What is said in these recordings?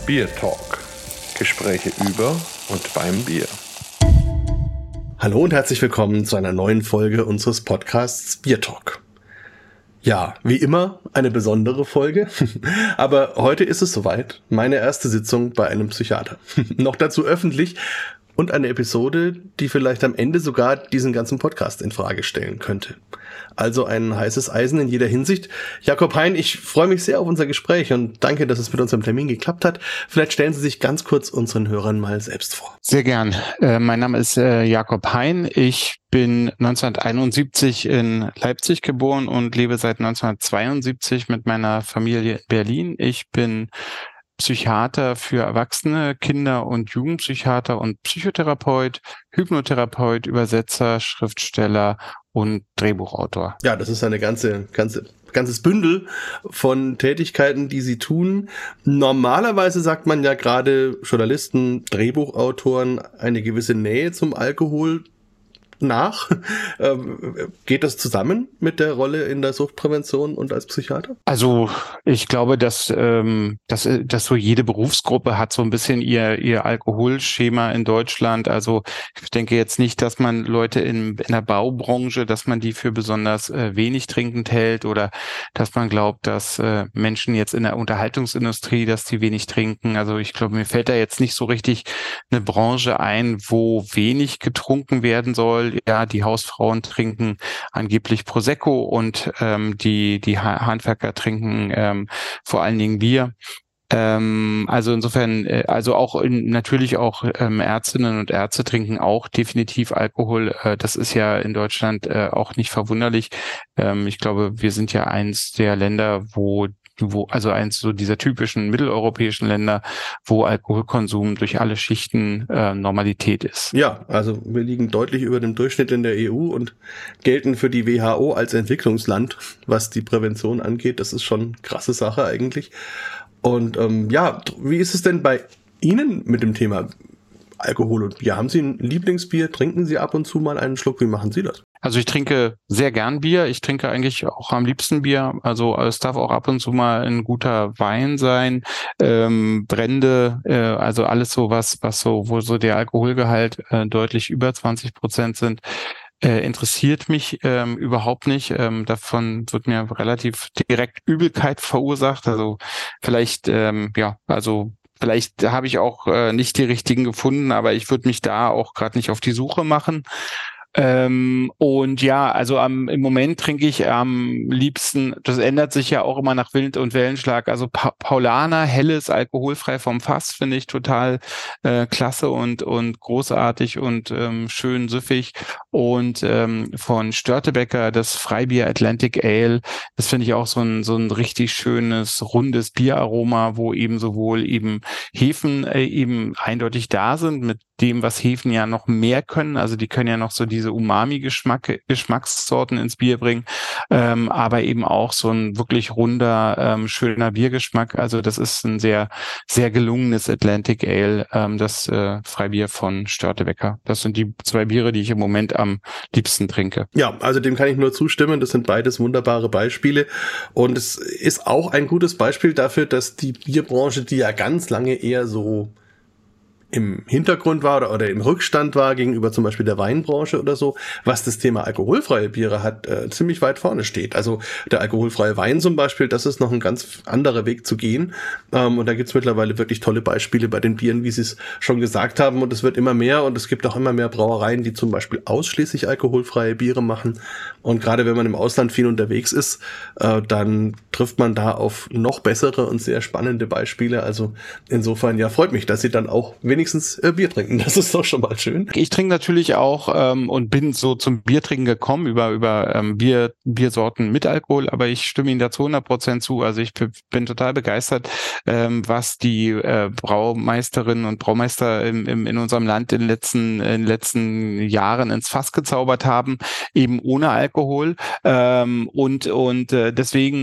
Beer Talk. Gespräche über und beim Bier. Hallo und herzlich willkommen zu einer neuen Folge unseres Podcasts Beer Talk. Ja, wie immer eine besondere Folge, aber heute ist es soweit, meine erste Sitzung bei einem Psychiater. Noch dazu öffentlich und eine Episode, die vielleicht am Ende sogar diesen ganzen Podcast in Frage stellen könnte. Also ein heißes Eisen in jeder Hinsicht. Jakob Hein, ich freue mich sehr auf unser Gespräch und danke, dass es mit unserem Termin geklappt hat. Vielleicht stellen Sie sich ganz kurz unseren Hörern mal selbst vor. Sehr gern. Mein Name ist Jakob Hein. Ich bin 1971 in Leipzig geboren und lebe seit 1972 mit meiner Familie in Berlin. Ich bin Psychiater für Erwachsene, Kinder- und Jugendpsychiater und Psychotherapeut, Hypnotherapeut, Übersetzer, Schriftsteller und Drehbuchautor. Ja, das ist eine ganzes Bündel von Tätigkeiten, die Sie tun. Normalerweise sagt man ja gerade Journalisten, Drehbuchautoren eine gewisse Nähe zum Alkohol nach. Geht das zusammen mit der Rolle in der Suchtprävention und als Psychiater? Also ich glaube, dass so jede Berufsgruppe hat so ein bisschen ihr Alkoholschema in Deutschland. Also ich denke jetzt nicht, dass man Leute in der Baubranche, dass man die für besonders wenig trinkend hält oder dass man glaubt, dass Menschen jetzt in der Unterhaltungsindustrie, dass die wenig trinken. Also ich glaube, mir fällt da jetzt nicht so richtig eine Branche ein, wo wenig getrunken werden soll. Ja, die Hausfrauen trinken angeblich Prosecco und die Handwerker trinken vor allen Dingen Bier. Also insofern, natürlich auch Ärztinnen und Ärzte trinken auch definitiv Alkohol. Das ist ja in Deutschland auch nicht verwunderlich. Ich glaube, wir sind ja eins der Länder, also eins so dieser typischen mitteleuropäischen Länder, wo Alkoholkonsum durch alle Schichten Normalität ist. Ja, also wir liegen deutlich über dem Durchschnitt in der EU und gelten für die WHO als Entwicklungsland, was die Prävention angeht. Das ist schon eine krasse Sache eigentlich. Und wie ist es denn bei Ihnen mit dem Thema Alkohol und Bier? Haben Sie ein Lieblingsbier? Trinken Sie ab und zu mal einen Schluck? Wie machen Sie das? Also ich trinke sehr gern Bier. Ich trinke eigentlich auch am liebsten Bier. Also es darf auch ab und zu mal ein guter Wein sein. Brände, also alles so wo so der Alkoholgehalt deutlich über 20% sind. Interessiert mich überhaupt nicht. Davon wird mir relativ direkt Übelkeit verursacht. Also vielleicht habe ich auch nicht die richtigen gefunden, aber ich würde mich da auch gerade nicht auf die Suche machen. Im Moment trinke ich am liebsten, das ändert sich ja auch immer nach Wind- und Wellenschlag, also Paulaner, helles, alkoholfrei vom Fass, finde ich total klasse und großartig und schön süffig. Und von Störtebeker das Freibier Atlantic Ale, das finde ich auch so ein richtig schönes, rundes Bieraroma, wo eben sowohl eben Hefen eben eindeutig da sind, mit dem, was Hefen ja noch mehr können. Also die können ja noch so diese Umami-Geschmackssorten ins Bier bringen, aber eben auch so ein wirklich runder, schöner Biergeschmack. Also das ist ein sehr, sehr gelungenes Atlantic Ale, das Freibier von Störtebeker. Das sind die zwei Biere, die ich im Moment am liebsten trinke. Ja, also dem kann ich nur zustimmen. Das sind beides wunderbare Beispiele. Und es ist auch ein gutes Beispiel dafür, dass die Bierbranche, die ja ganz lange eher so im Hintergrund war oder im Rückstand war gegenüber zum Beispiel der Weinbranche oder so, was das Thema alkoholfreie Biere hat, ziemlich weit vorne steht. Also der alkoholfreie Wein zum Beispiel, das ist noch ein ganz anderer Weg zu gehen. Und da gibt's mittlerweile wirklich tolle Beispiele bei den Bieren, wie Sie es schon gesagt haben. Und es wird immer mehr und es gibt auch immer mehr Brauereien, die zum Beispiel ausschließlich alkoholfreie Biere machen. Und gerade wenn man im Ausland viel unterwegs ist, dann trifft man da auf noch bessere und sehr spannende Beispiele. Also insofern, ja, freut mich, dass Sie dann auch wenigstens Bier trinken. Das ist doch schon mal schön. Ich trinke natürlich auch und bin so zum Biertrinken gekommen über Biersorten mit Alkohol, aber ich stimme Ihnen dazu 100% zu. Also ich bin total begeistert, was die Braumeisterinnen und Braumeister in unserem Land in den letzten Jahren ins Fass gezaubert haben, eben ohne Alkohol. Deswegen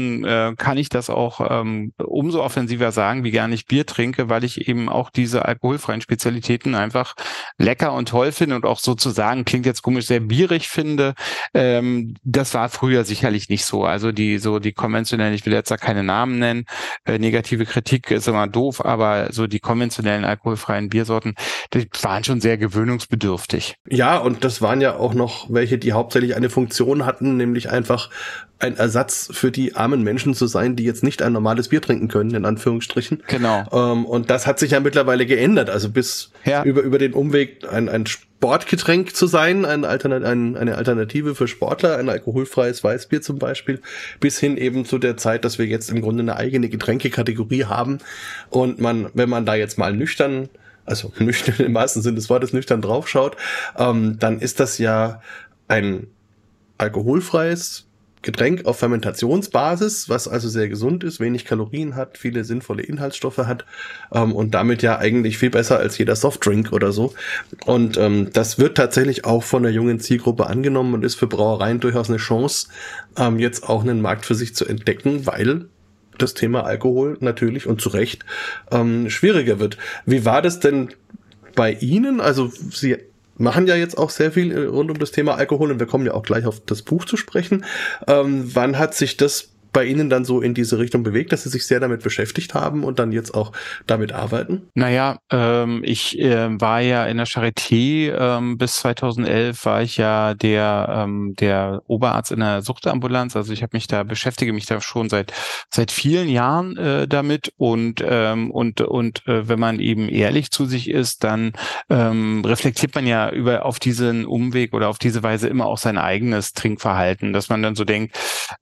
kann ich das auch umso offensiver sagen, wie gerne ich Bier trinke, weil ich eben auch diese alkoholfreien Spezialitäten einfach lecker und toll finde und auch sozusagen, klingt jetzt komisch, sehr bierig finde. Das war früher sicherlich nicht so. Also die konventionellen, ich will jetzt da keine Namen nennen, negative Kritik ist immer doof, aber so die konventionellen alkoholfreien Biersorten, die waren schon sehr gewöhnungsbedürftig. Ja, und das waren ja auch noch welche, die hauptsächlich eine Funktion hatten, nämlich einfach ein Ersatz für die armen Menschen zu sein, die jetzt nicht ein normales Bier trinken können, in Anführungsstrichen. Genau. Und das hat sich ja mittlerweile geändert. Also bis über den Umweg ein Sportgetränk zu sein, eine Alternative für Sportler, ein alkoholfreies Weißbier zum Beispiel, bis hin eben zu der Zeit, dass wir jetzt im Grunde eine eigene Getränkekategorie haben. Und wenn man da jetzt mal nüchtern im wahrsten Sinne des Wortes nüchtern draufschaut, dann ist das ja ein alkoholfreies Getränk auf Fermentationsbasis, was also sehr gesund ist, wenig Kalorien hat, viele sinnvolle Inhaltsstoffe hat und damit ja eigentlich viel besser als jeder Softdrink oder so. Und das wird tatsächlich auch von der jungen Zielgruppe angenommen und ist für Brauereien durchaus eine Chance, jetzt auch einen Markt für sich zu entdecken, weil das Thema Alkohol natürlich und zu Recht schwieriger wird. Wie war das denn bei Ihnen? Also Sie machen ja jetzt auch sehr viel rund um das Thema Alkohol und wir kommen ja auch gleich auf das Buch zu sprechen. Wann hat sich das bei Ihnen dann so in diese Richtung bewegt, dass Sie sich sehr damit beschäftigt haben und dann jetzt auch damit arbeiten? Naja, ich war ja in der Charité, bis 2011 war ich ja der Oberarzt in der Suchtambulanz. Also ich beschäftige mich da schon seit vielen Jahren damit und wenn man eben ehrlich zu sich ist, dann reflektiert man ja auf diesen Umweg oder auf diese Weise immer auch sein eigenes Trinkverhalten, dass man dann so denkt,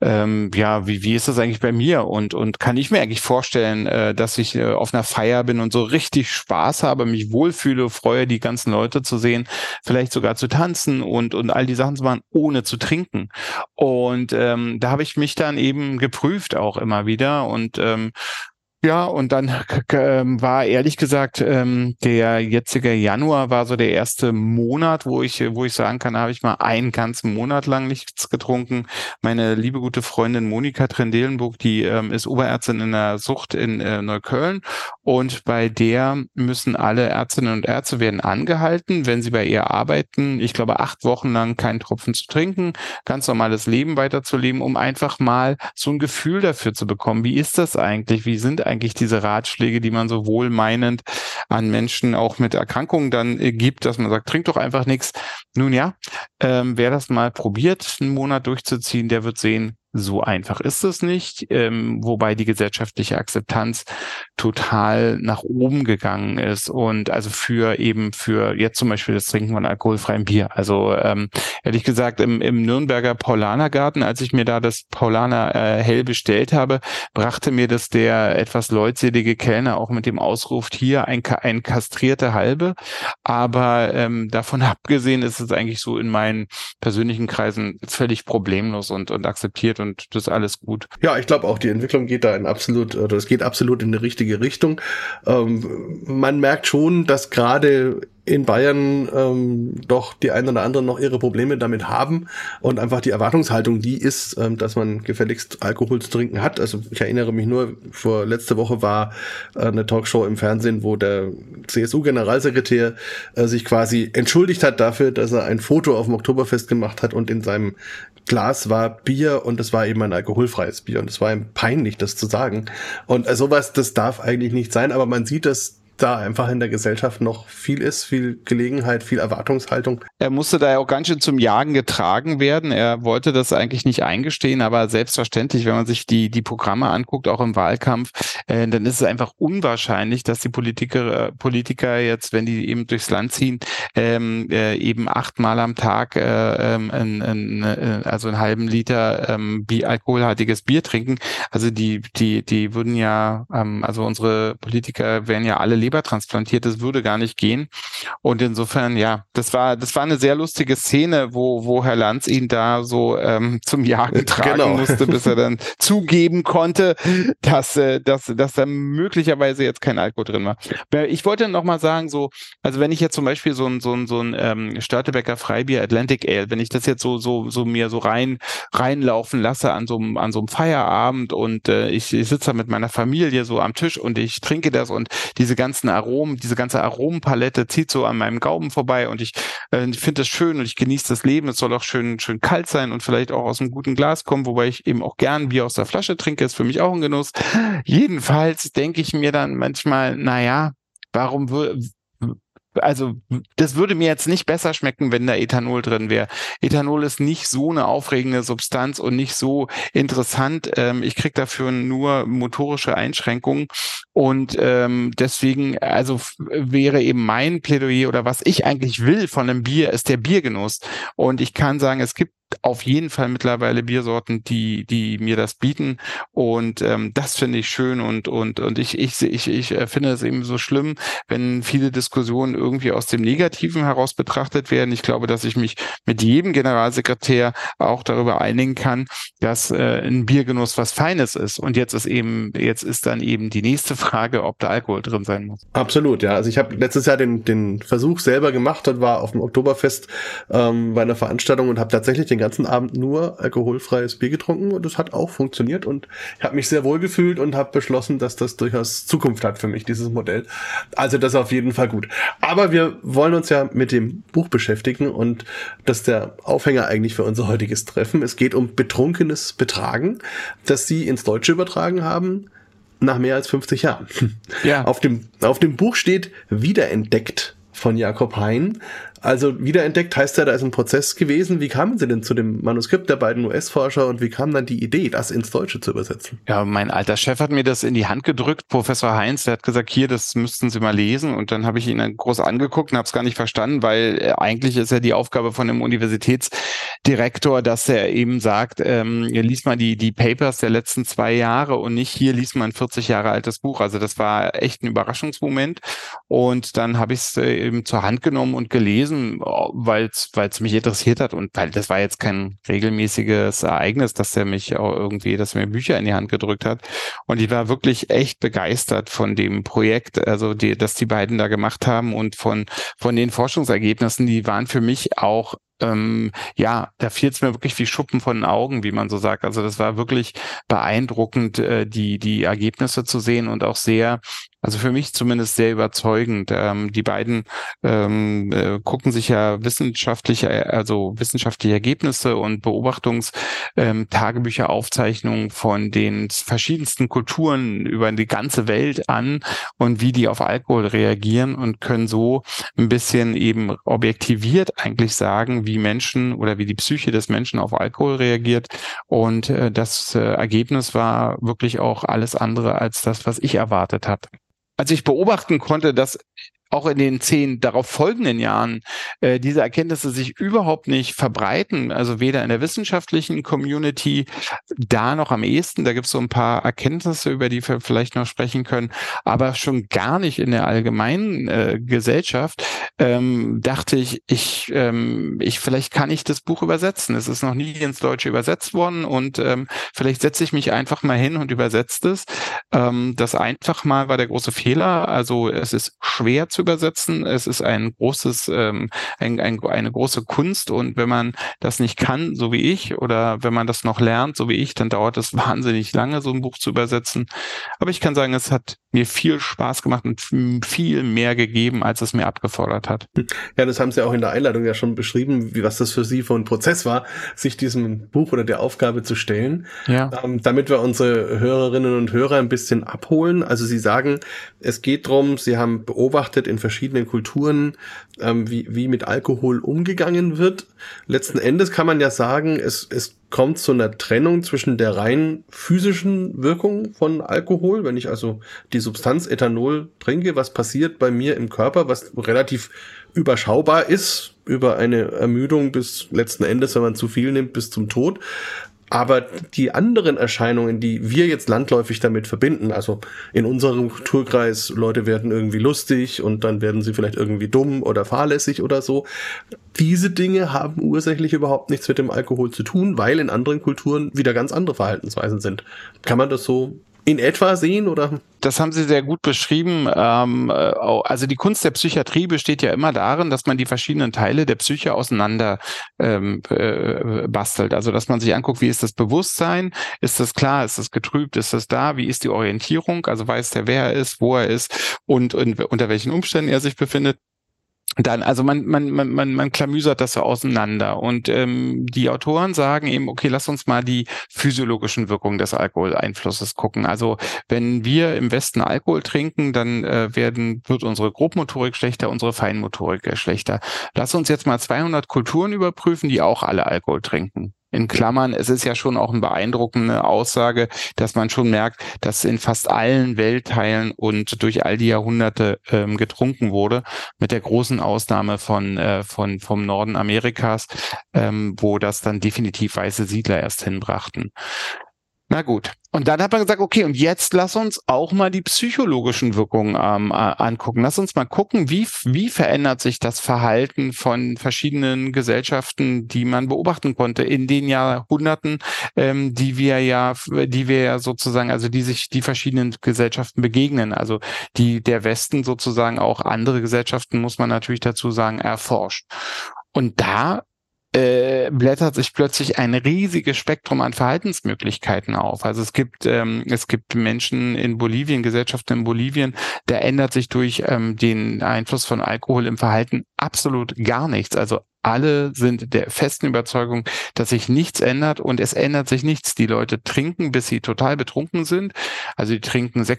wie ist das eigentlich bei mir und kann ich mir eigentlich vorstellen, dass ich auf einer Feier bin und so richtig Spaß habe, mich wohlfühle, freue, die ganzen Leute zu sehen, vielleicht sogar zu tanzen und all die Sachen zu machen, ohne zu trinken. Und da habe ich mich dann eben geprüft auch immer wieder und und dann war ehrlich gesagt der jetzige Januar war so der erste Monat, wo ich sagen kann, da habe ich mal einen ganzen Monat lang nichts getrunken. Meine liebe gute Freundin Monika Trendelenburg, die ist Oberärztin in der Sucht in Neukölln und bei der müssen alle Ärztinnen und Ärzte werden angehalten, wenn sie bei ihr arbeiten, ich glaube 8 Wochen lang keinen Tropfen zu trinken, ganz normales Leben weiterzuleben, um einfach mal so ein Gefühl dafür zu bekommen. Wie ist das eigentlich? Wie sind eigentlich diese Ratschläge, die man so wohlmeinend an Menschen auch mit Erkrankungen dann gibt, dass man sagt, trink doch einfach nichts. Nun ja, wer das mal probiert, einen Monat durchzuziehen, der wird sehen, so einfach ist es nicht, wobei die gesellschaftliche Akzeptanz total nach oben gegangen ist und also für jetzt zum Beispiel das Trinken von alkoholfreiem Bier. Also ehrlich gesagt im Nürnberger Paulanergarten, als ich mir da das Paulaner Hell bestellt habe, brachte mir das der etwas leutselige Kellner auch mit dem Ausruf, hier ein kastrierte Halbe. Aber davon abgesehen ist es eigentlich so in meinen persönlichen Kreisen völlig problemlos und akzeptiert und das ist alles gut. Ja, ich glaube auch, die Entwicklung geht da es geht absolut in die richtige Richtung. Man merkt schon, dass gerade in Bayern doch die einen oder anderen noch ihre Probleme damit haben und einfach die Erwartungshaltung die ist, dass man gefälligst Alkohol zu trinken hat. Also ich erinnere mich nur, letzte Woche war eine Talkshow im Fernsehen, wo der CSU-Generalsekretär sich quasi entschuldigt hat dafür, dass er ein Foto auf dem Oktoberfest gemacht hat und in seinem Glas war Bier und es war eben ein alkoholfreies Bier und es war ihm peinlich, das zu sagen. Und sowas, das darf eigentlich nicht sein, aber man sieht, dass da einfach in der Gesellschaft noch viel ist, viel Gelegenheit, viel Erwartungshaltung. Er musste da ja auch ganz schön zum Jagen getragen werden. Er wollte das eigentlich nicht eingestehen, aber selbstverständlich, wenn man sich die Programme anguckt, auch im Wahlkampf, dann ist es einfach unwahrscheinlich, dass die Politiker jetzt, wenn die eben durchs Land ziehen, eben 8-mal am Tag also einen halben Liter alkoholhaltiges Bier trinken. Also die würden ja, also unsere Politiker wären ja alle Leber transplantiert, das würde gar nicht gehen. Und insofern, ja, das war eine sehr lustige Szene, wo Herr Lanz ihn da so zum Jagen tragen musste, bis er dann zugeben konnte, dass da möglicherweise jetzt kein Alkohol drin war. Ich wollte noch mal sagen, so, also wenn ich jetzt zum Beispiel so ein Störtebeker Freibier Atlantic Ale, wenn ich das jetzt so mir so reinlaufen lasse an so einem Feierabend und ich sitze da mit meiner Familie so am Tisch und ich trinke das und diese ganze Aromenpalette zieht so an meinem Gaumen vorbei und ich finde das schön und ich genieße das Leben. Es soll auch schön kalt sein und vielleicht auch aus einem guten Glas kommen, wobei ich eben auch gern Bier aus der Flasche trinke, ist für mich auch ein Genuss. Jedenfalls denke ich mir dann manchmal, naja, also das würde mir jetzt nicht besser schmecken, wenn da Ethanol drin wäre. Ethanol ist nicht so eine aufregende Substanz und nicht so interessant. Ich kriege dafür nur motorische Einschränkungen und deswegen, also wäre eben mein Plädoyer oder was ich eigentlich will von einem Bier, ist der Biergenuss. Und ich kann sagen, es gibt auf jeden Fall mittlerweile Biersorten, die mir das bieten und das finde ich schön und ich finde es eben so schlimm, wenn viele Diskussionen irgendwie aus dem Negativen heraus betrachtet werden. Ich glaube, dass ich mich mit jedem Generalsekretär auch darüber einigen kann, dass ein Biergenuss was Feines ist. Und jetzt ist dann eben die nächste Frage, ob da Alkohol drin sein muss. Absolut, ja. Also ich habe letztes Jahr den Versuch selber gemacht und war auf dem Oktoberfest bei einer Veranstaltung und habe tatsächlich den ganzen Abend nur alkoholfreies Bier getrunken und es hat auch funktioniert und ich habe mich sehr wohl gefühlt und habe beschlossen, dass das durchaus Zukunft hat für mich, dieses Modell. Also das ist auf jeden Fall gut. Aber wir wollen uns ja mit dem Buch beschäftigen und das ist der Aufhänger eigentlich für unser heutiges Treffen. Es geht um betrunkenes Betragen, das Sie ins Deutsche übertragen haben nach mehr als 50 Jahren. Ja. Auf dem Buch steht Wiederentdeckt von Jakob Hein. Also wiederentdeckt heißt ja, da ist ein Prozess gewesen. Wie kamen Sie denn zu dem Manuskript der beiden US-Forscher und wie kam dann die Idee, das ins Deutsche zu übersetzen? Ja, mein alter Chef hat mir das in die Hand gedrückt, Professor Heinz, der hat gesagt, hier, das müssten Sie mal lesen und dann habe ich ihn dann groß angeguckt und habe es gar nicht verstanden, weil eigentlich ist ja die Aufgabe von einem Universitätsdirektor, dass er eben sagt, lies mal die Papers der letzten 2 Jahre und nicht hier liest man ein 40 Jahre altes Buch. Also das war echt ein Überraschungsmoment und dann habe ich es eben zur Hand genommen und gelesen, weil es mich interessiert hat und weil das war jetzt kein regelmäßiges Ereignis, dass er mir Bücher in die Hand gedrückt hat und ich war wirklich echt begeistert von dem Projekt, also das die beiden da gemacht haben und von den Forschungsergebnissen, die waren für mich auch da fiel es mir wirklich wie Schuppen von den Augen, wie man so sagt. Also das war wirklich beeindruckend, die Ergebnisse zu sehen und auch sehr, also für mich zumindest sehr überzeugend. Die beiden gucken sich ja wissenschaftliche Ergebnisse und Beobachtungstagebücher, Aufzeichnungen von den verschiedensten Kulturen über die ganze Welt an und wie die auf Alkohol reagieren und können so ein bisschen eben objektiviert eigentlich sagen, wie Menschen oder wie die Psyche des Menschen auf Alkohol reagiert. Und das Ergebnis war wirklich auch alles andere als das, was ich erwartet habe. Als ich beobachten konnte, dass auch in den 10 darauf folgenden Jahren diese Erkenntnisse sich überhaupt nicht verbreiten, also weder in der wissenschaftlichen Community, da noch am ehesten, da gibt es so ein paar Erkenntnisse, über die wir vielleicht noch sprechen können, aber schon gar nicht in der allgemeinen Gesellschaft, dachte ich, vielleicht kann ich das Buch übersetzen. Es ist noch nie ins Deutsche übersetzt worden und vielleicht setze ich mich einfach mal hin und übersetze es. Das einfach mal war der große Fehler, also es ist schwer zu übersetzen. Es ist ein großes, eine große Kunst und wenn man das nicht kann, so wie ich, oder wenn man das noch lernt, so wie ich, dann dauert es wahnsinnig lange, so ein Buch zu übersetzen. Aber ich kann sagen, es hat mir viel Spaß gemacht und viel mehr gegeben, als es mir abgefordert hat. Ja, das haben Sie auch in der Einleitung ja schon beschrieben, was das für Sie für ein Prozess war, sich diesem Buch oder der Aufgabe zu stellen. Ja. Damit wir unsere Hörerinnen und Hörer ein bisschen abholen. Also Sie sagen, es geht darum, Sie haben beobachtet in verschiedenen Kulturen, wie mit Alkohol umgegangen wird. Letzten Endes kann man ja sagen, es kommt zu einer Trennung zwischen der rein physischen Wirkung von Alkohol, wenn ich also die Substanz Ethanol trinke, was passiert bei mir im Körper, was relativ überschaubar ist, über eine Ermüdung bis letzten Endes, wenn man zu viel nimmt, bis zum Tod. Aber die anderen Erscheinungen, die wir jetzt landläufig damit verbinden, also in unserem Kulturkreis, Leute werden irgendwie lustig und dann werden sie vielleicht irgendwie dumm oder fahrlässig oder so, diese Dinge haben ursächlich überhaupt nichts mit dem Alkohol zu tun, weil in anderen Kulturen wieder ganz andere Verhaltensweisen sind. Kann man das so in etwa sehen, oder? Das haben Sie sehr gut beschrieben. Also die Kunst der Psychiatrie besteht ja immer darin, dass man die verschiedenen Teile der Psyche auseinander bastelt. Also dass man sich anguckt, wie ist das Bewusstsein? Ist das klar? Ist das getrübt? Ist das da? Wie ist die Orientierung? Also weiß der, wer er ist, wo er ist und unter welchen Umständen er sich befindet. Dann, also man klamüsert das so auseinander und die Autoren sagen eben, okay, lass uns mal die physiologischen Wirkungen des Alkoholeinflusses gucken. Also wenn wir im Westen Alkohol trinken, dann wird unsere Grobmotorik schlechter, unsere Feinmotorik schlechter. Lass uns jetzt mal 200 Kulturen überprüfen, die auch alle Alkohol trinken. In Klammern, es ist ja schon auch eine beeindruckende Aussage, dass man schon merkt, dass in fast allen Weltteilen und durch all die Jahrhunderte getrunken wurde, mit der großen Ausnahme vom Norden Amerikas, wo das dann definitiv weiße Siedler erst hinbrachten. Na gut. Und dann hat man gesagt, okay, und jetzt lass uns auch mal die psychologischen Wirkungen angucken. Lass uns mal gucken, wie verändert sich das Verhalten von verschiedenen Gesellschaften, die man beobachten konnte in den Jahrhunderten, die wir ja sozusagen, also die verschiedenen Gesellschaften begegnen. Also der Westen sozusagen auch andere Gesellschaften, muss man natürlich dazu sagen, erforscht. Und da blättert sich plötzlich ein riesiges Spektrum an Verhaltensmöglichkeiten auf. Also es gibt Menschen in Bolivien, Gesellschaften in Bolivien, da ändert sich durch den Einfluss von Alkohol im Verhalten absolut gar nichts. Also alle sind der festen Überzeugung, dass sich nichts ändert und es ändert sich nichts. Die Leute trinken, bis sie total betrunken sind. Also die trinken ein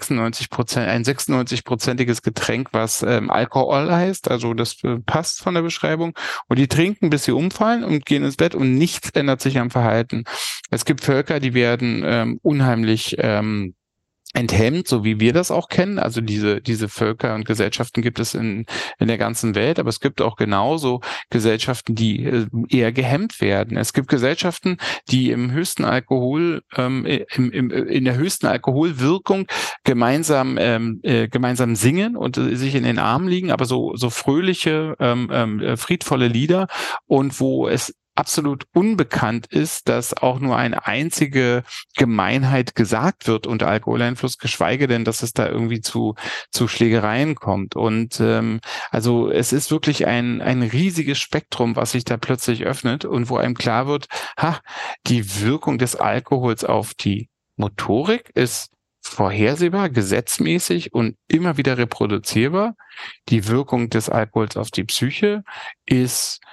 96-prozentiges Getränk, was Alkohol heißt. Also das passt von der Beschreibung. Und die trinken, bis sie umfallen und gehen ins Bett und nichts ändert sich am Verhalten. Es gibt Völker, die werden unheimlich enthemmt, so wie wir das auch kennen. Also diese Völker und Gesellschaften gibt es in der ganzen Welt, aber es gibt auch genauso Gesellschaften, die eher gehemmt werden. Es gibt Gesellschaften, die in der höchsten Alkoholwirkung gemeinsam singen und sich in den Armen liegen, aber so fröhliche, friedvolle Lieder, und wo es absolut unbekannt ist, dass auch nur eine einzige Gemeinheit gesagt wird unter Alkoholeinfluss, geschweige denn, dass es da irgendwie zu Schlägereien kommt. Und also es ist wirklich ein riesiges Spektrum, was sich da plötzlich öffnet und wo einem klar wird, die Wirkung des Alkohols auf die Motorik ist vorhersehbar, gesetzmäßig und immer wieder reproduzierbar. Die Wirkung des Alkohols auf die Psyche ist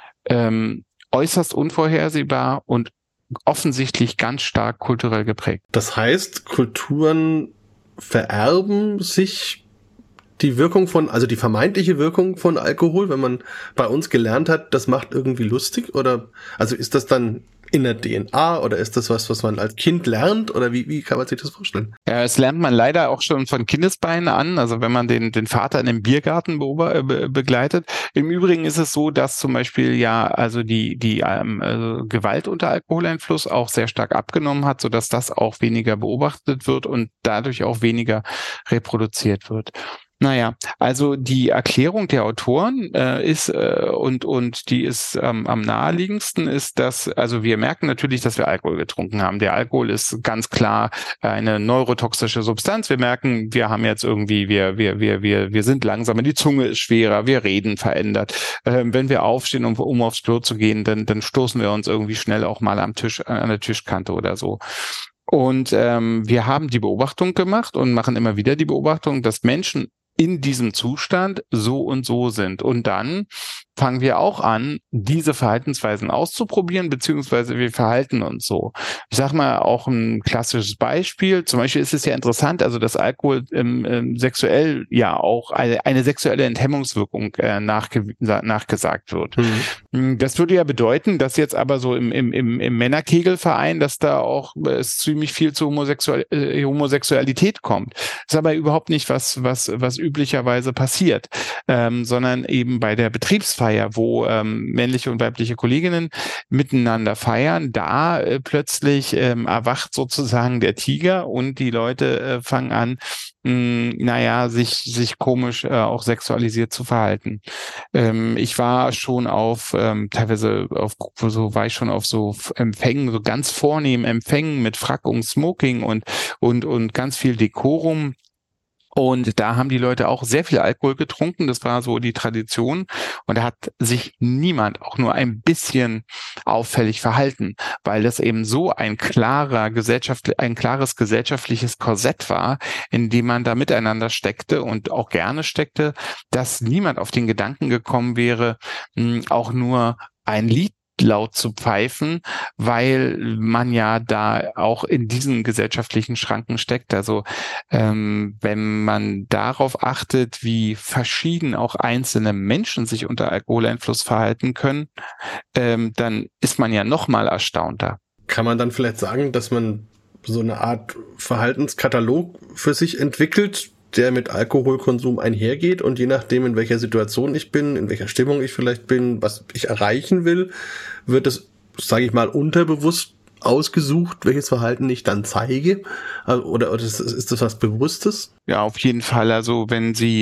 äußerst unvorhersehbar und offensichtlich ganz stark kulturell geprägt. Das heißt, Kulturen vererben sich die Wirkung also die vermeintliche Wirkung von Alkohol, wenn man bei uns gelernt hat, das macht irgendwie lustig, oder, also ist das dann in der DNA oder ist das was man als Kind lernt, oder wie kann man sich das vorstellen? Ja, es lernt man leider auch schon von Kindesbeinen an, also wenn man den Vater in dem Biergarten begleitet. Im Übrigen ist es so, dass zum Beispiel also die Gewalt unter Alkoholeinfluss auch sehr stark abgenommen hat, sodass das auch weniger beobachtet wird und dadurch auch weniger reproduziert wird. Naja, also die Erklärung der Autoren ist und die ist am naheliegendsten ist, dass, also wir merken natürlich, dass wir Alkohol getrunken haben. Der Alkohol ist ganz klar eine neurotoxische Substanz. Wir merken, wir haben jetzt irgendwie, wir sind langsamer, die Zunge ist schwerer, wir reden verändert. Wenn wir aufstehen, um aufs Klo zu gehen, dann stoßen wir uns irgendwie schnell auch mal an der Tischkante oder so. Und wir haben die Beobachtung gemacht und machen immer wieder die Beobachtung, dass Menschen in diesem Zustand so und so sind. Und dann fangen wir auch an, diese Verhaltensweisen auszuprobieren, beziehungsweise wir verhalten uns so. Ich sag mal auch ein klassisches Beispiel. Zum Beispiel ist es ja interessant, also dass Alkohol sexuell ja auch eine sexuelle Enthemmungswirkung nachgesagt wird. Mhm. Das würde ja bedeuten, dass jetzt aber so im Männerkegelverein, dass da auch es ziemlich viel zu Homosexualität kommt. Das ist aber überhaupt nicht was üblicherweise passiert, sondern eben bei der Betriebsfeier Betriebsfeier, wo männliche und weibliche Kolleginnen miteinander feiern. Da plötzlich erwacht sozusagen der Tiger und die Leute fangen an, sich komisch auch sexualisiert zu verhalten. Ich war schon war ich schon auf so Empfängen, so ganz vornehmen Empfängen mit Frack und Smoking und ganz viel Dekorum. Und da haben die Leute auch sehr viel Alkohol getrunken. Das war so die Tradition. Und da hat sich niemand auch nur ein bisschen auffällig verhalten, weil das eben so ein klares gesellschaftliches Korsett war, in dem man da miteinander steckte und auch gerne steckte, dass niemand auf den Gedanken gekommen wäre, auch nur ein Lied laut zu pfeifen, weil man ja da auch in diesen gesellschaftlichen Schranken steckt. Also wenn man darauf achtet, wie verschieden auch einzelne Menschen sich unter Alkoholeinfluss verhalten können, dann ist man ja noch mal erstaunter. Kann man dann vielleicht sagen, dass man so eine Art Verhaltenskatalog für sich entwickelt, der mit Alkoholkonsum einhergeht, und je nachdem, in welcher Situation ich bin, in welcher Stimmung ich vielleicht bin, was ich erreichen will, wird es, sage ich mal, unterbewusst ausgesucht, welches Verhalten ich dann zeige? Oder ist das was Bewusstes? Ja, auf jeden Fall. Also wenn Sie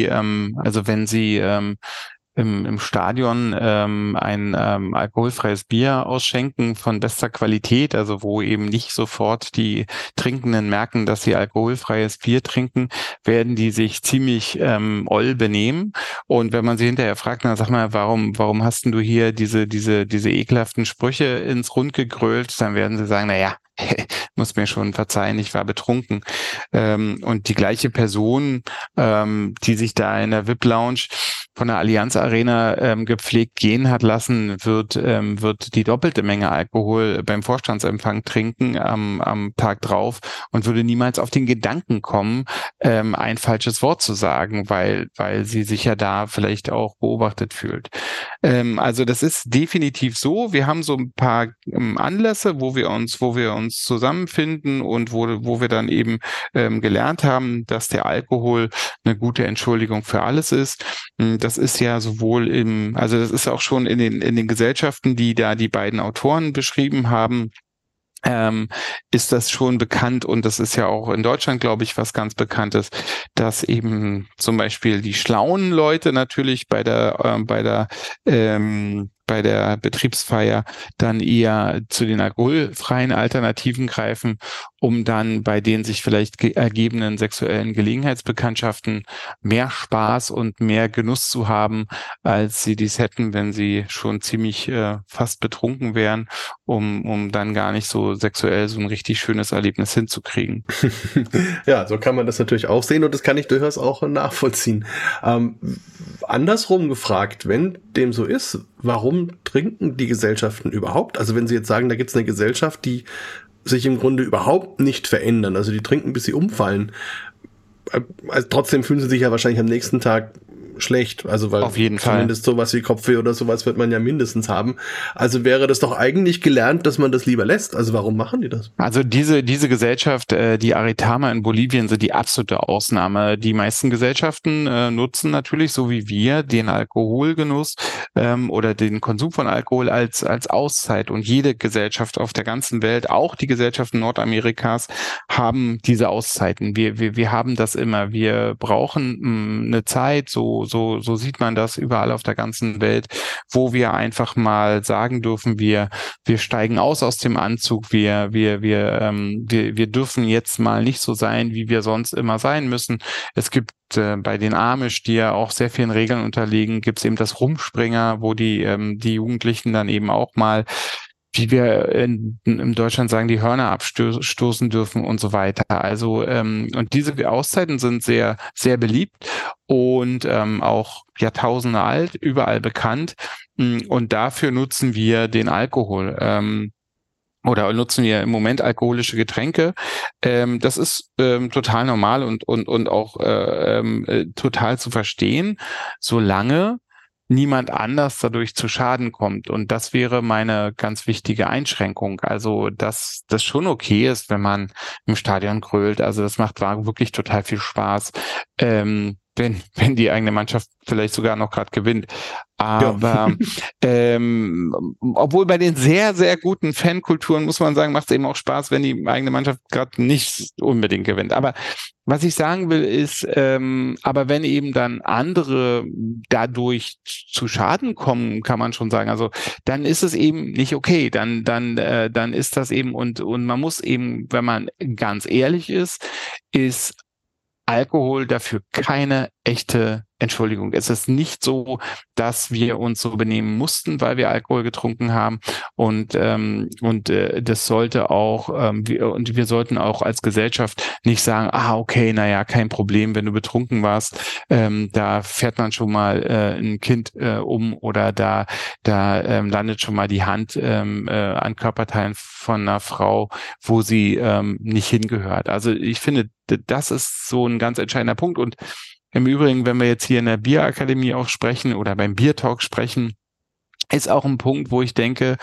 im Stadion ein alkoholfreies Bier ausschenken von bester Qualität, also wo eben nicht sofort die Trinkenden merken, dass sie alkoholfreies Bier trinken, werden die sich ziemlich oll benehmen. Und wenn man sie hinterher fragt, na sag mal, warum hast denn du hier diese ekelhaften Sprüche ins Rund gegrölt, dann werden sie sagen, naja, muss mir schon verzeihen, ich war betrunken. Und die gleiche Person, die sich da in der VIP-Lounge von der Allianz Arena gepflegt gehen hat lassen, wird die doppelte Menge Alkohol beim Vorstandsempfang trinken am Tag drauf und würde niemals auf den Gedanken kommen, ein falsches Wort zu sagen, weil sie sich ja da vielleicht auch beobachtet fühlt. Also das ist definitiv so. Wir haben so ein paar Anlässe, wo wir uns zusammenfinden und wo wir dann eben gelernt haben, dass der Alkohol eine gute Entschuldigung für alles ist. Das ist ja das ist auch schon in den Gesellschaften, die da die beiden Autoren beschrieben haben, ist das schon bekannt, und das ist ja auch in Deutschland, glaube ich, was ganz Bekanntes, dass eben zum Beispiel die schlauen Leute natürlich bei der Betriebsfeier dann eher zu den alkoholfreien Alternativen greifen, um dann bei den sich vielleicht ergebenden sexuellen Gelegenheitsbekanntschaften mehr Spaß und mehr Genuss zu haben, als sie dies hätten, wenn sie schon ziemlich fast betrunken wären, um dann gar nicht so sexuell so ein richtig schönes Erlebnis hinzukriegen. Ja, so kann man das natürlich auch sehen, und das kann ich durchaus auch nachvollziehen. Andersrum gefragt, wenn dem so ist, warum trinken die Gesellschaften überhaupt? Also wenn Sie jetzt sagen, da gibt es eine Gesellschaft, die sich im Grunde überhaupt nicht verändern, also die trinken, bis sie umfallen, also trotzdem fühlen sie sich ja wahrscheinlich am nächsten Tag schlecht, also weil auf jeden zumindest Fall sowas wie Kopfweh oder sowas wird man ja mindestens haben. Also wäre das doch eigentlich gelernt, dass man das lieber lässt. Also warum machen die das? Also diese Gesellschaft, die Aritama in Bolivien, sind die absolute Ausnahme. Die meisten Gesellschaften nutzen natürlich, so wie wir, den Alkoholgenuss oder den Konsum von Alkohol als Auszeit. Und jede Gesellschaft auf der ganzen Welt, auch die Gesellschaften Nordamerikas, haben diese Auszeiten. Wir haben das immer. Wir brauchen eine Zeit, so sieht man das überall auf der ganzen Welt, wo wir einfach mal sagen dürfen, wir steigen aus dem Anzug, wir dürfen jetzt mal nicht so sein, wie wir sonst immer sein müssen. Es gibt bei den Amish, die ja auch sehr vielen Regeln unterliegen, gibt es eben das Rumspringer, wo die Jugendlichen dann eben auch mal, wie wir in Deutschland sagen, die Hörner abstoßen dürfen und so weiter. Also und diese Auszeiten sind sehr, sehr beliebt und auch Jahrtausende alt, überall bekannt. Und dafür nutzen wir den Alkohol. Oder nutzen wir im Moment alkoholische Getränke. Das ist total normal und auch total zu verstehen, solange niemand anders dadurch zu Schaden kommt. Und das wäre meine ganz wichtige Einschränkung. Also, dass das schon okay ist, wenn man im Stadion grölt. Also das macht wirklich total viel Spaß. wenn die eigene Mannschaft vielleicht sogar noch gerade gewinnt. Aber obwohl bei den sehr, sehr guten Fankulturen, muss man sagen, macht es eben auch Spaß, wenn die eigene Mannschaft gerade nicht unbedingt gewinnt. Aber was ich sagen will, ist, aber wenn eben dann andere dadurch zu Schaden kommen, kann man schon sagen, also dann ist es eben nicht okay. Dann ist das eben und man muss eben, wenn man ganz ehrlich ist Alkohol dafür keine echte Entschuldigung. Es ist nicht so, dass wir uns so benehmen mussten, weil wir Alkohol getrunken haben und das sollte auch wir sollten auch als Gesellschaft nicht sagen, okay, naja, kein Problem, wenn du betrunken warst, da fährt man schon mal ein Kind oder da landet schon mal die Hand an Körperteilen von einer Frau, wo sie nicht hingehört. Also ich finde, das ist so ein ganz entscheidender Punkt. Und im Übrigen, wenn wir jetzt hier in der Bierakademie auch sprechen oder beim Biertalk sprechen, ist auch ein Punkt, wo ich denke,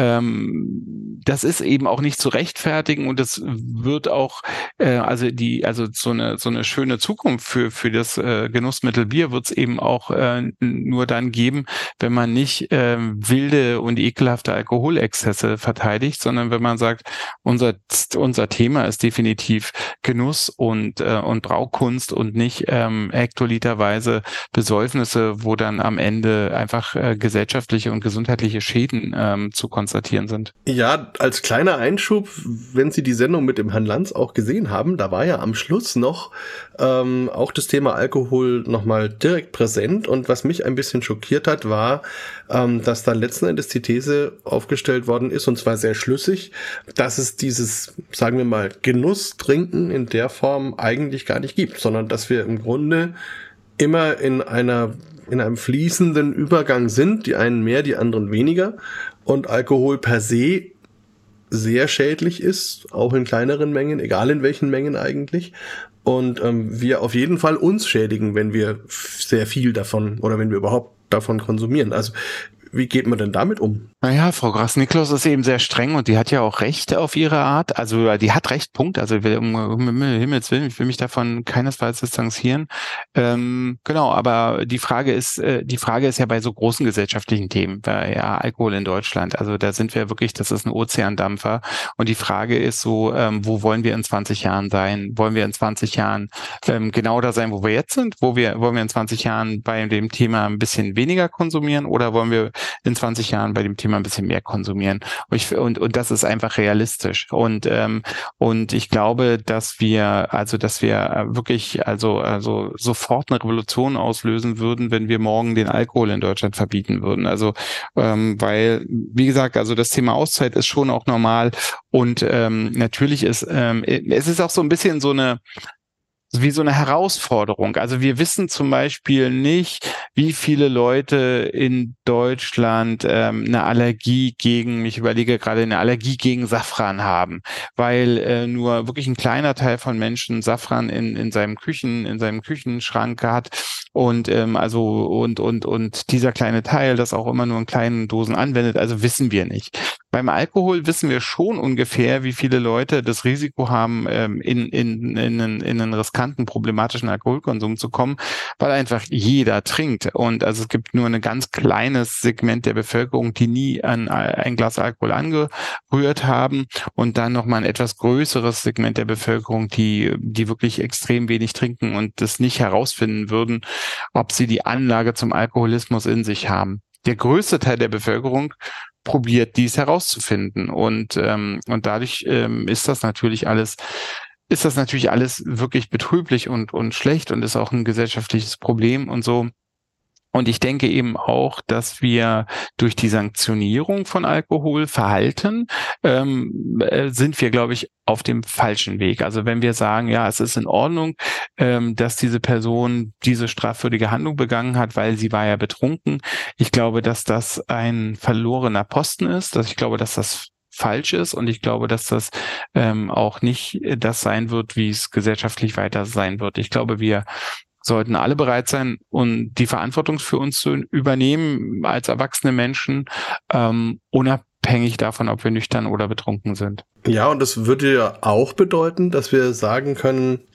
das ist eben auch nicht zu rechtfertigen und es wird auch, also so eine schöne Zukunft für das Genussmittel Bier wird es eben auch nur dann geben, wenn man nicht wilde und ekelhafte Alkoholexzesse verteidigt, sondern wenn man sagt, unser Thema ist definitiv Genuss und Braukunst und nicht hektoliterweise Besäufnisse, wo dann am Ende einfach gesellschaftliche und gesundheitliche Schäden zu konstatieren sind. Ja, als kleiner Einschub, wenn Sie die Sendung mit dem Herrn Lanz auch gesehen haben, da war ja am Schluss noch auch das Thema Alkohol nochmal direkt präsent und was mich ein bisschen schockiert hat, war, dass dann letzten Endes die These aufgestellt worden ist und zwar sehr schlüssig, dass es dieses, sagen wir mal, Genusstrinken in der Form eigentlich gar nicht gibt, sondern dass wir im Grunde immer in einem fließenden Übergang sind, die einen mehr, die anderen weniger und Alkohol per se sehr schädlich ist, auch in kleineren Mengen, egal in welchen Mengen eigentlich und wir auf jeden Fall uns schädigen, wenn wir sehr viel davon oder wenn wir überhaupt davon konsumieren. Also wie geht man denn damit um? Naja, Frau Grass-Niklaus ist eben sehr streng und die hat ja auch Recht auf ihre Art. Also die hat Recht, Punkt. Also um Himmels Willen, ich will mich davon keinesfalls distanzieren. Genau, aber die Frage ist ja bei so großen gesellschaftlichen Themen, bei Alkohol in Deutschland. Also da sind wir wirklich, das ist ein Ozeandampfer. Und die Frage ist so, wo wollen wir in 20 Jahren sein? Wollen wir in 20 Jahren genau da sein, wo wir jetzt sind? Wollen wir in 20 Jahren bei dem Thema ein bisschen weniger konsumieren oder wollen wir in 20 Jahren bei dem Thema ein bisschen mehr konsumieren? Und das ist einfach realistisch. Und ich glaube, dass wir wirklich sofort eine Revolution auslösen würden, wenn wir morgen den Alkohol in Deutschland verbieten würden. Also weil, wie gesagt, also das Thema Auszeit ist schon auch normal und natürlich ist es ist auch so ein bisschen wie so eine Herausforderung. Also wir wissen zum Beispiel nicht, wie viele Leute in Deutschland eine Allergie gegen Safran haben, weil nur wirklich ein kleiner Teil von Menschen Safran in seinem Küchenschrank hat und und dieser kleine Teil das auch immer nur in kleinen Dosen anwendet, also wissen wir nicht. Beim Alkohol wissen wir schon ungefähr, wie viele Leute das Risiko haben, in einen riskanten, problematischen Alkoholkonsum zu kommen, weil einfach jeder trinkt. Und also es gibt nur ein ganz kleines Segment der Bevölkerung, die nie an ein Glas Alkohol angerührt haben und dann nochmal ein etwas größeres Segment der Bevölkerung, die wirklich extrem wenig trinken und das nicht herausfinden würden, ob sie die Anlage zum Alkoholismus in sich haben. Der größte Teil der Bevölkerung probiert, dies herauszufinden. Und dadurch ist das natürlich alles wirklich betrüblich und schlecht und ist auch ein gesellschaftliches Problem und so. Und ich denke eben auch, dass wir durch die Sanktionierung von Alkoholverhalten sind wir, glaube ich, auf dem falschen Weg. Also wenn wir sagen, ja, es ist in Ordnung, dass diese Person diese strafwürdige Handlung begangen hat, weil sie war ja betrunken. Ich glaube, dass das ein verlorener Posten ist. Ich glaube, dass das falsch ist und ich glaube, dass das auch nicht das sein wird, wie es gesellschaftlich weiter sein wird. Ich glaube, wir sollten alle bereit sein und die Verantwortung für uns zu übernehmen als erwachsene Menschen, unabhängig davon, ob wir nüchtern oder betrunken sind. Ja, und das würde ja auch bedeuten, dass wir sagen können,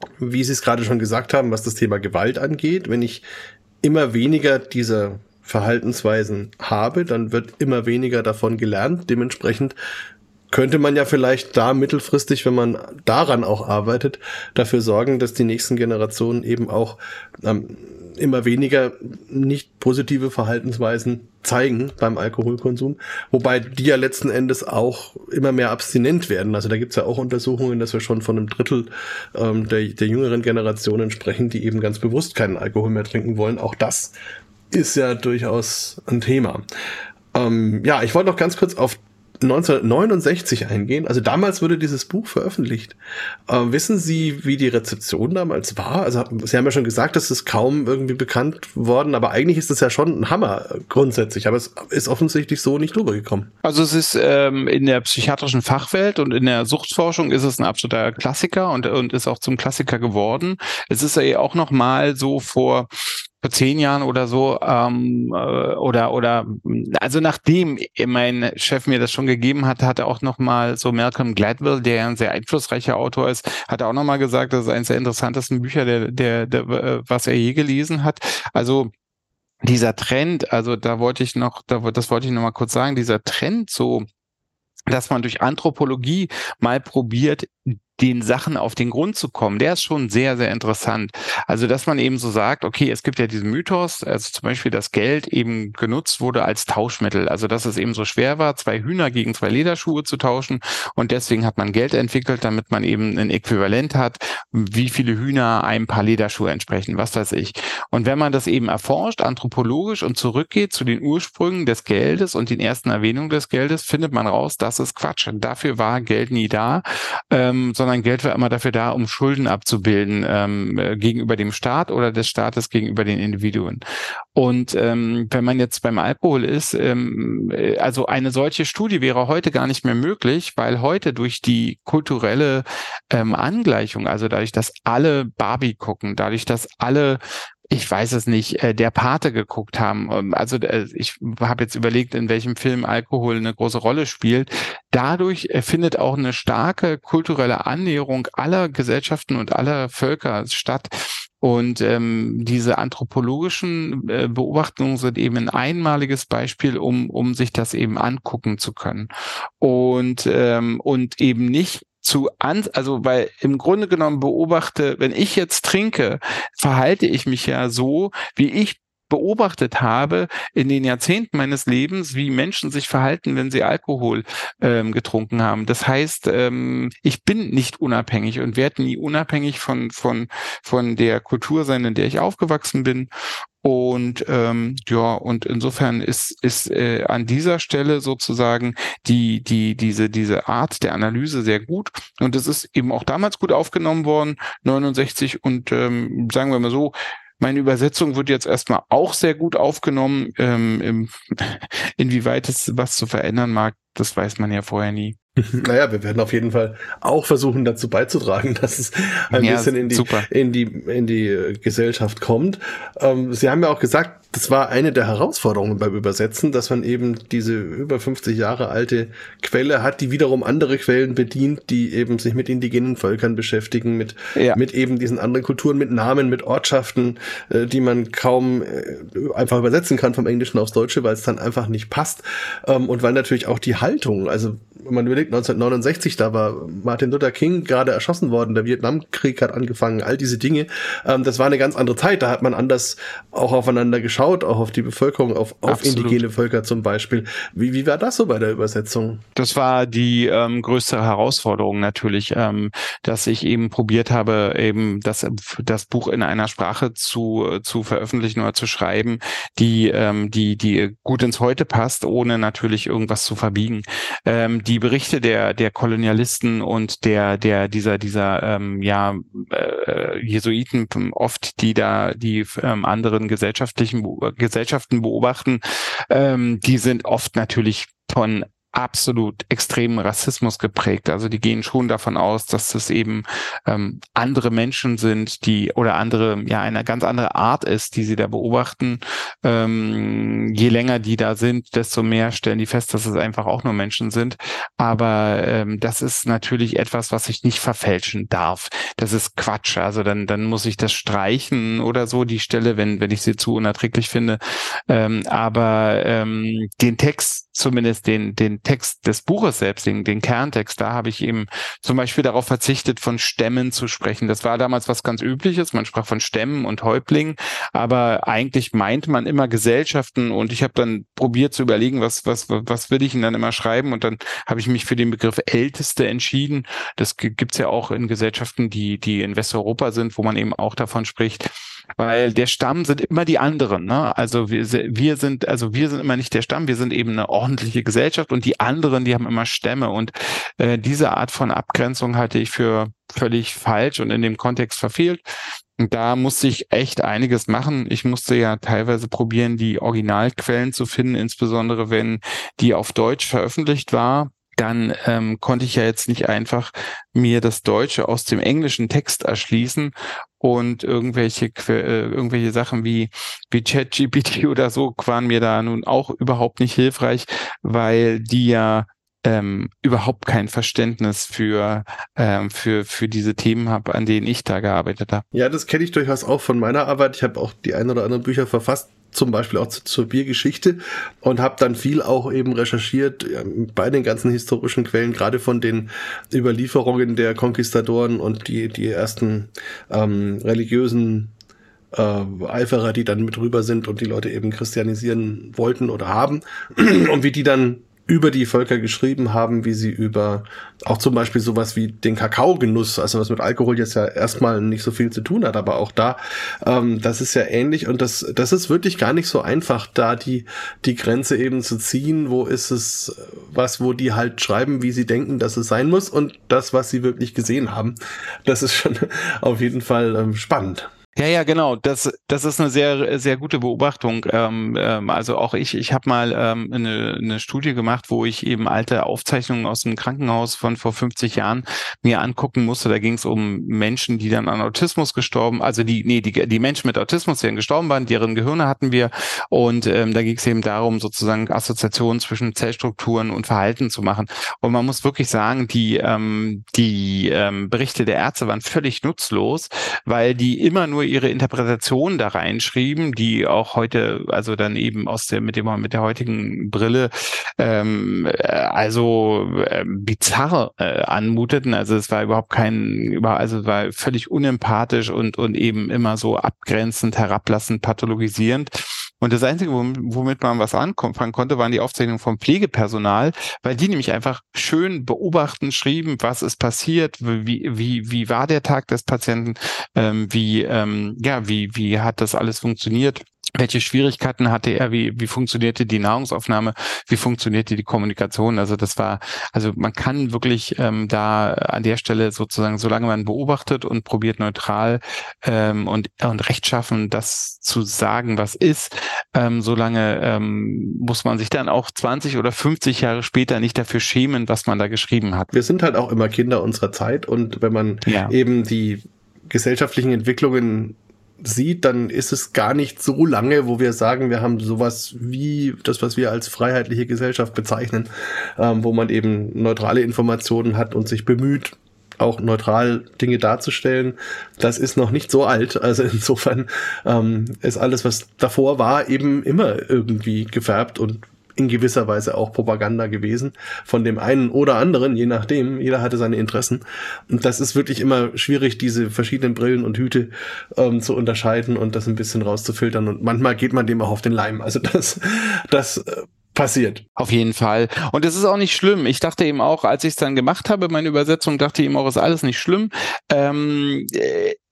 wie Sie es gerade schon gesagt haben, was das Thema Gewalt angeht. Wenn ich immer weniger dieser Verhaltensweisen habe, dann wird immer weniger davon gelernt. Dementsprechend könnte man ja vielleicht da mittelfristig, wenn man daran auch arbeitet, dafür sorgen, dass die nächsten Generationen eben auch immer weniger nicht positive Verhaltensweisen zeigen beim Alkoholkonsum, wobei die ja letzten Endes auch immer mehr abstinent werden. Also da gibt's ja auch Untersuchungen, dass wir schon von einem Drittel der jüngeren Generationen sprechen, die eben ganz bewusst keinen Alkohol mehr trinken wollen. Auch das ist ja durchaus ein Thema. Ich wollte noch ganz kurz auf 1969 eingehen. Also damals wurde dieses Buch veröffentlicht. Wissen Sie, wie die Rezeption damals war? Also Sie haben ja schon gesagt, dass es kaum irgendwie bekannt worden, aber eigentlich ist es ja schon ein Hammer grundsätzlich, aber es ist offensichtlich so nicht rübergekommen. Also es ist in der psychiatrischen Fachwelt und in der Suchtforschung ist es ein absoluter Klassiker und ist auch zum Klassiker geworden. Es ist ja auch noch mal so vor 10 Jahren oder so, also nachdem mein Chef mir das schon gegeben hat, hat er auch nochmal so Malcolm Gladwell, der ja ein sehr einflussreicher Autor ist, hat er auch nochmal gesagt, das ist eines der interessantesten Bücher, was er je gelesen hat. Also dieser Trend, also das wollte ich noch mal kurz sagen, dieser Trend so, dass man durch Anthropologie mal probiert, den Sachen auf den Grund zu kommen, der ist schon sehr, sehr interessant. Also, dass man eben so sagt, okay, es gibt ja diesen Mythos, also zum Beispiel, dass Geld eben genutzt wurde als Tauschmittel. Also, dass es eben so schwer war, 2 Hühner gegen 2 Lederschuhe zu tauschen. Und deswegen hat man Geld entwickelt, damit man eben ein Äquivalent hat, wie viele Hühner einem Paar Lederschuhe entsprechen, was weiß ich. Und wenn man das eben erforscht, anthropologisch und zurückgeht zu den Ursprüngen des Geldes und den ersten Erwähnungen des Geldes, findet man raus, das ist Quatsch. Und dafür war Geld nie da, sondern Geld war immer dafür da, um Schulden abzubilden gegenüber dem Staat oder des Staates gegenüber den Individuen. Und wenn man jetzt beim Alkohol ist, also eine solche Studie wäre heute gar nicht mehr möglich, weil heute durch die kulturelle Angleichung, also dadurch, dass alle Barbie gucken, dadurch, dass alle ich weiß es nicht, der Pate geguckt haben. Also ich habe jetzt überlegt, in welchem Film Alkohol eine große Rolle spielt. Dadurch findet auch eine starke kulturelle Annäherung aller Gesellschaften und aller Völker statt. Und diese anthropologischen Beobachtungen sind eben ein einmaliges Beispiel, um sich das eben angucken zu können. Und eben nicht also weil im Grunde genommen beobachte, wenn ich jetzt trinke, verhalte ich mich ja so, wie ich beobachtet habe in den Jahrzehnten meines Lebens, wie Menschen sich verhalten, wenn sie Alkohol getrunken haben. Das heißt, ich bin nicht unabhängig und werde nie unabhängig von der Kultur sein, in der ich aufgewachsen bin. Und und insofern ist an dieser Stelle sozusagen diese Art der Analyse sehr gut. Und es ist eben auch damals gut aufgenommen worden, 69. Und sagen wir mal so, meine Übersetzung wird jetzt erstmal auch sehr gut aufgenommen. Inwieweit es was zu verändern mag, das weiß man ja vorher nie. Naja, wir werden auf jeden Fall auch versuchen, dazu beizutragen, dass es ein bisschen in die Gesellschaft kommt. Sie haben ja auch gesagt, das war eine der Herausforderungen beim Übersetzen, dass man eben diese über 50 Jahre alte Quelle hat, die wiederum andere Quellen bedient, die eben sich mit indigenen Völkern beschäftigen, mit eben diesen anderen Kulturen, mit Namen, mit Ortschaften, die man kaum einfach übersetzen kann vom Englischen aufs Deutsche, weil es dann einfach nicht passt. Und weil natürlich auch die Haltung, also wenn man überlegt, 1969, da war Martin Luther King gerade erschossen worden, der Vietnamkrieg hat angefangen, all diese Dinge. Das war eine ganz andere Zeit, da hat man anders auch aufeinander geschaut, auch auf die Bevölkerung, auf indigene Völker zum Beispiel. Wie war das so bei der Übersetzung? Das war die größte Herausforderung natürlich, dass ich eben probiert habe, eben das Buch in einer Sprache zu veröffentlichen oder zu schreiben, die gut ins Heute passt, ohne natürlich irgendwas zu verbiegen. Die Berichte der Kolonialisten und dieser Jesuiten oft, die anderen Gesellschaften beobachten, die sind oft natürlich von absolut extremen Rassismus geprägt. Also die gehen schon davon aus, dass das eben andere Menschen sind, die oder andere, ja, eine ganz andere Art ist, die sie da beobachten. Je länger die da sind, desto mehr stellen die fest, dass es einfach auch nur Menschen sind. Aber das ist natürlich etwas, was ich nicht verfälschen darf. Das ist Quatsch. Also dann muss ich das streichen oder so, die Stelle, wenn ich sie zu unerträglich finde. Aber den Text, zumindest den Text des Buches selbst, den Kerntext, da habe ich eben zum Beispiel darauf verzichtet, von Stämmen zu sprechen. Das war damals was ganz Übliches. Man sprach von Stämmen und Häuptlingen, aber eigentlich meint man immer Gesellschaften, und ich habe dann probiert zu überlegen, was will ich denn dann immer schreiben, und dann habe ich mich für den Begriff Älteste entschieden. Das gibt's ja auch in Gesellschaften, die in Westeuropa sind, wo man eben auch davon spricht. Weil der Stamm sind immer die anderen, ne? Also wir sind immer nicht der Stamm, wir sind eben eine ordentliche Gesellschaft, und die anderen, die haben immer Stämme, und diese Art von Abgrenzung halte ich für völlig falsch und in dem Kontext verfehlt. Und da musste ich echt einiges machen. Ich musste ja teilweise probieren, die Originalquellen zu finden, insbesondere wenn die auf Deutsch veröffentlicht war. Dann konnte ich ja jetzt nicht einfach mir das Deutsche aus dem englischen Text erschließen und irgendwelche Sachen wie ChatGPT oder so waren mir da nun auch überhaupt nicht hilfreich, weil die ja überhaupt kein Verständnis für diese Themen habe, an denen ich da gearbeitet habe. Ja, das kenne ich durchaus auch von meiner Arbeit. Ich habe auch die ein oder anderen Bücher verfasst, zum Beispiel auch zur Biergeschichte, und habe dann viel auch eben recherchiert bei den ganzen historischen Quellen, gerade von den Überlieferungen der Konquistadoren und die ersten religiösen Eiferer, die dann mit rüber sind und die Leute eben christianisieren wollten oder haben, und wie die dann über die Völker geschrieben haben, wie sie über auch zum Beispiel sowas wie den Kakaogenuss, also was mit Alkohol jetzt ja erstmal nicht so viel zu tun hat, aber auch da, das ist ja ähnlich, und das ist wirklich gar nicht so einfach, da die Grenze eben zu ziehen, wo ist es wo die halt schreiben, wie sie denken, dass es sein muss, und das, was sie wirklich gesehen haben. Das ist schon auf jeden Fall spannend. Ja, genau. Das ist eine sehr, sehr gute Beobachtung. Also auch ich habe mal eine Studie gemacht, wo ich eben alte Aufzeichnungen aus dem Krankenhaus von vor 50 Jahren mir angucken musste. Da ging es um Menschen, die dann an Autismus gestorben, also die Menschen mit Autismus, die dann gestorben waren, deren Gehirne hatten wir. Und da ging es eben darum, sozusagen Assoziationen zwischen Zellstrukturen und Verhalten zu machen. Und man muss wirklich sagen, die Berichte der Ärzte waren völlig nutzlos, weil die immer nur ihre Interpretation da reinschrieben, die auch heute, also dann eben mit der heutigen Brille, bizarr anmuteten. Also es war es war völlig unempathisch und eben immer so abgrenzend, herablassend, pathologisierend. Und das Einzige, womit man was anfangen konnte, waren die Aufzeichnungen vom Pflegepersonal, weil die nämlich einfach schön beobachten, schrieben, was ist passiert, wie war der Tag des Patienten, wie hat das alles funktioniert. Welche Schwierigkeiten hatte er? Wie funktionierte die Nahrungsaufnahme? Wie funktionierte die Kommunikation? Also man kann wirklich da an der Stelle sozusagen, solange man beobachtet und probiert neutral und rechtschaffen das zu sagen, was ist, solange muss man sich dann auch 20 oder 50 Jahre später nicht dafür schämen, was man da geschrieben hat. Wir sind halt auch immer Kinder unserer Zeit, und wenn man eben die gesellschaftlichen Entwicklungen sieht, dann ist es gar nicht so lange, wo wir sagen, wir haben sowas wie das, was wir als freiheitliche Gesellschaft bezeichnen, wo man eben neutrale Informationen hat und sich bemüht, auch neutral Dinge darzustellen. Das ist noch nicht so alt. Also insofern ist alles, was davor war, eben immer irgendwie gefärbt und in gewisser Weise auch Propaganda gewesen, von dem einen oder anderen, je nachdem, jeder hatte seine Interessen. Und das ist wirklich immer schwierig, diese verschiedenen Brillen und Hüte zu unterscheiden und das ein bisschen rauszufiltern. Und manchmal geht man dem auch auf den Leim. Also das passiert. Auf jeden Fall. Und es ist auch nicht schlimm. Ich dachte eben auch, als ich es dann gemacht habe, meine Übersetzung, dachte ich eben auch, ist alles nicht schlimm.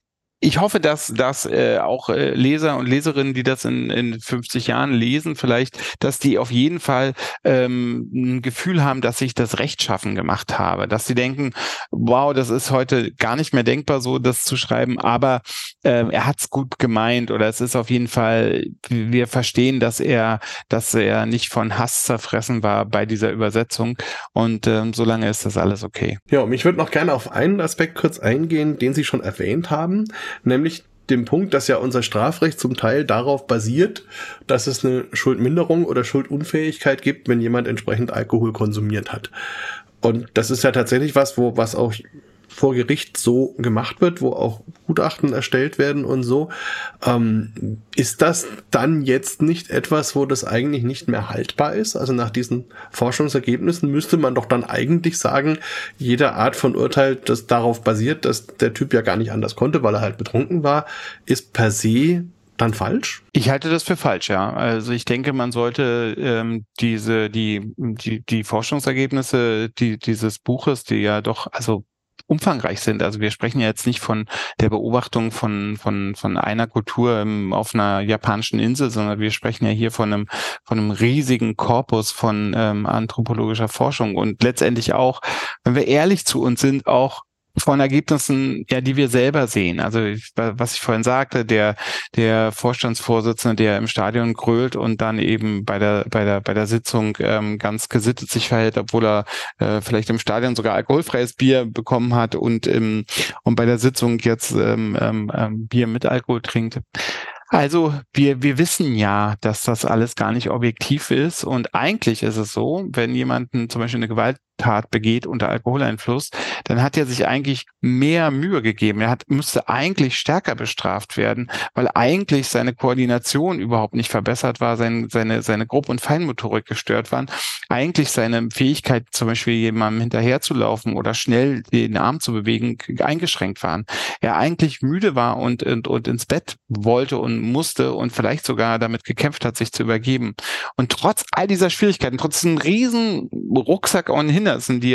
ich hoffe, dass auch Leser und Leserinnen, die das in 50 Jahren lesen, vielleicht, dass die auf jeden Fall ein Gefühl haben, dass ich das rechtschaffen gemacht habe. Dass sie denken, wow, das ist heute gar nicht mehr denkbar, so das zu schreiben, aber er hat's gut gemeint oder es ist auf jeden Fall, wir verstehen, dass er nicht von Hass zerfressen war bei dieser Übersetzung und solange ist das alles okay. Ja, und ich würde noch gerne auf einen Aspekt kurz eingehen, den Sie schon erwähnt haben, nämlich den Punkt, dass ja unser Strafrecht zum Teil darauf basiert, dass es eine Schuldminderung oder Schuldunfähigkeit gibt, wenn jemand entsprechend Alkohol konsumiert hat. Und das ist ja tatsächlich was auch vor Gericht so gemacht wird, wo auch Gutachten erstellt werden und so. Ist das dann jetzt nicht etwas, wo das eigentlich nicht mehr haltbar ist? Also nach diesen Forschungsergebnissen müsste man doch dann eigentlich sagen, jede Art von Urteil, das darauf basiert, dass der Typ ja gar nicht anders konnte, weil er halt betrunken war, ist per se dann falsch? Ich halte das für falsch, ja. Also ich denke, man sollte die Forschungsergebnisse dieses Buches, die ja doch also umfangreich sind. Also wir sprechen ja jetzt nicht von der Beobachtung von einer Kultur auf einer japanischen Insel, sondern wir sprechen ja hier von einem riesigen Korpus von anthropologischer Forschung und letztendlich auch, wenn wir ehrlich zu uns sind, auch von Ergebnissen, ja, die wir selber sehen. Also was ich vorhin sagte, der Vorstandsvorsitzende, der im Stadion grölt und dann eben bei der Sitzung ganz gesittet sich verhält, obwohl er vielleicht im Stadion sogar alkoholfreies Bier bekommen hat und bei der Sitzung jetzt Bier mit Alkohol trinkt. Also wir wissen ja, dass das alles gar nicht objektiv ist und eigentlich ist es so, wenn jemand zum Beispiel eine Gewalttat begeht unter Alkoholeinfluss, dann hat er sich eigentlich mehr Mühe gegeben. Müsste eigentlich stärker bestraft werden, weil eigentlich seine Koordination überhaupt nicht verbessert war, seine Grob- und Feinmotorik gestört waren, eigentlich seine Fähigkeit, zum Beispiel jemandem hinterherzulaufen oder schnell den Arm zu bewegen, eingeschränkt waren. Er eigentlich müde war und ins Bett wollte und musste und vielleicht sogar damit gekämpft hat, sich zu übergeben. Und trotz all dieser Schwierigkeiten, trotz einem riesen Rucksack an Hindernissen, die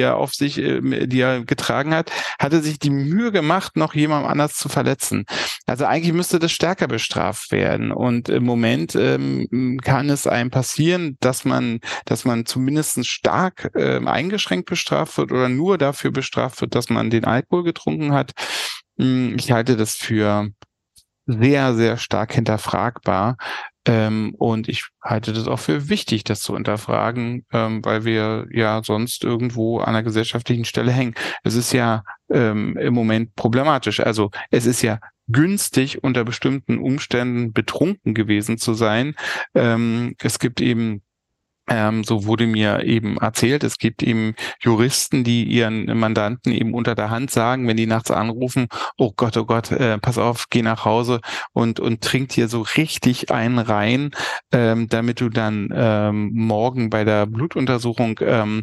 er getragen hat, hat er sich die Mühe gemacht, noch jemandem anders zu verletzen. Also eigentlich müsste das stärker bestraft werden. Und im Moment kann es einem passieren, dass man zumindest stark eingeschränkt bestraft wird oder nur dafür bestraft wird, dass man den Alkohol getrunken hat. Ich halte das für sehr, sehr stark hinterfragbar. Und ich halte das auch für wichtig, das zu hinterfragen, weil wir ja sonst irgendwo an einer gesellschaftlichen Stelle hängen. Es ist ja im Moment problematisch. Also es ist ja günstig, unter bestimmten Umständen betrunken gewesen zu sein. Es gibt eben so wurde mir eben erzählt, es gibt eben Juristen, die ihren Mandanten eben unter der Hand sagen, wenn die nachts anrufen, oh Gott, pass auf, geh nach Hause und trink dir so richtig einen rein, damit du dann morgen bei der Blutuntersuchung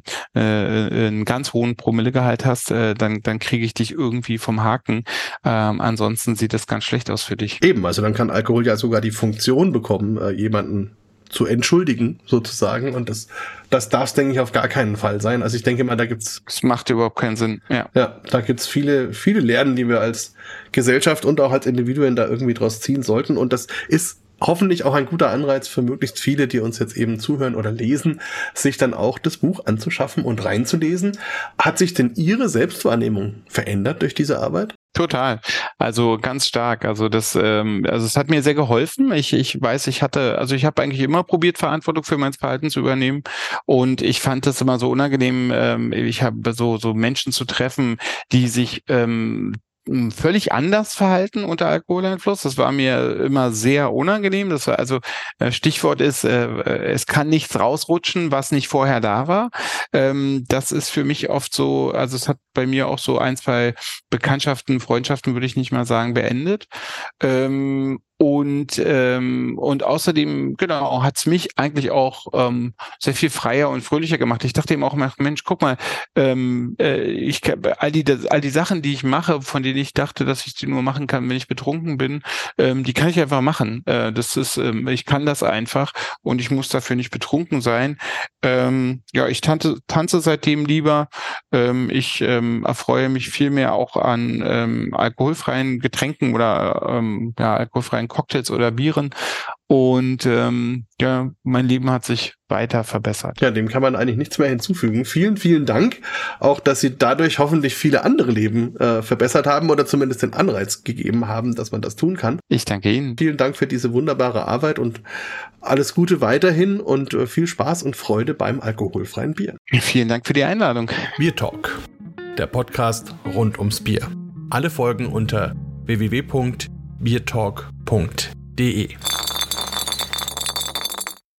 einen ganz hohen Promillegehalt hast, dann kriege ich dich irgendwie vom Haken. Ansonsten sieht das ganz schlecht aus für dich. Eben, also dann kann Alkohol ja sogar die Funktion bekommen, jemanden zu entschuldigen, sozusagen. Und das darf es, denke ich, auf gar keinen Fall sein. Also ich denke mal, da gibt's... Das macht überhaupt keinen Sinn, ja. Ja, da gibt's viele, viele Lehren, die wir als Gesellschaft und auch als Individuen da irgendwie draus ziehen sollten. Und das ist hoffentlich auch ein guter Anreiz für möglichst viele, die uns jetzt eben zuhören oder lesen, sich dann auch das Buch anzuschaffen und reinzulesen. Hat sich denn Ihre Selbstwahrnehmung verändert durch diese Arbeit? Total. Also ganz stark. Also es hat mir sehr geholfen. Ich weiß, ich habe eigentlich immer probiert, Verantwortung für mein Verhalten zu übernehmen. Und ich fand das immer so unangenehm. Ich habe so Menschen zu treffen, die sich völlig anders verhalten unter Alkoholeinfluss. Das war mir immer sehr unangenehm. Das war also Stichwort ist, es kann nichts rausrutschen, was nicht vorher da war. Das ist für mich oft so, also es hat bei mir auch so ein, zwei Bekanntschaften, Freundschaften, würde ich nicht mal sagen, beendet. Und außerdem, genau, hat's mich eigentlich auch sehr viel freier und fröhlicher gemacht. Ich dachte eben auch, Mensch, guck mal, all die Sachen, die ich mache, von denen ich dachte, dass ich die nur machen kann, wenn ich betrunken bin, die kann ich einfach machen. Ich kann das einfach und ich muss dafür nicht betrunken sein. Ich tanze seitdem lieber. Ich erfreue mich viel mehr auch an alkoholfreien Getränken oder alkoholfreien Cocktails oder Bieren. Und mein Leben hat sich weiter verbessert. Ja, dem kann man eigentlich nichts mehr hinzufügen. Vielen, vielen Dank. Auch, dass Sie dadurch hoffentlich viele andere Leben verbessert haben oder zumindest den Anreiz gegeben haben, dass man das tun kann. Ich danke Ihnen. Vielen Dank für diese wunderbare Arbeit und alles Gute weiterhin und viel Spaß und Freude beim alkoholfreien Bier. Vielen Dank für die Einladung. Bier Talk, der Podcast rund ums Bier. Alle Folgen unter www.biertalk.de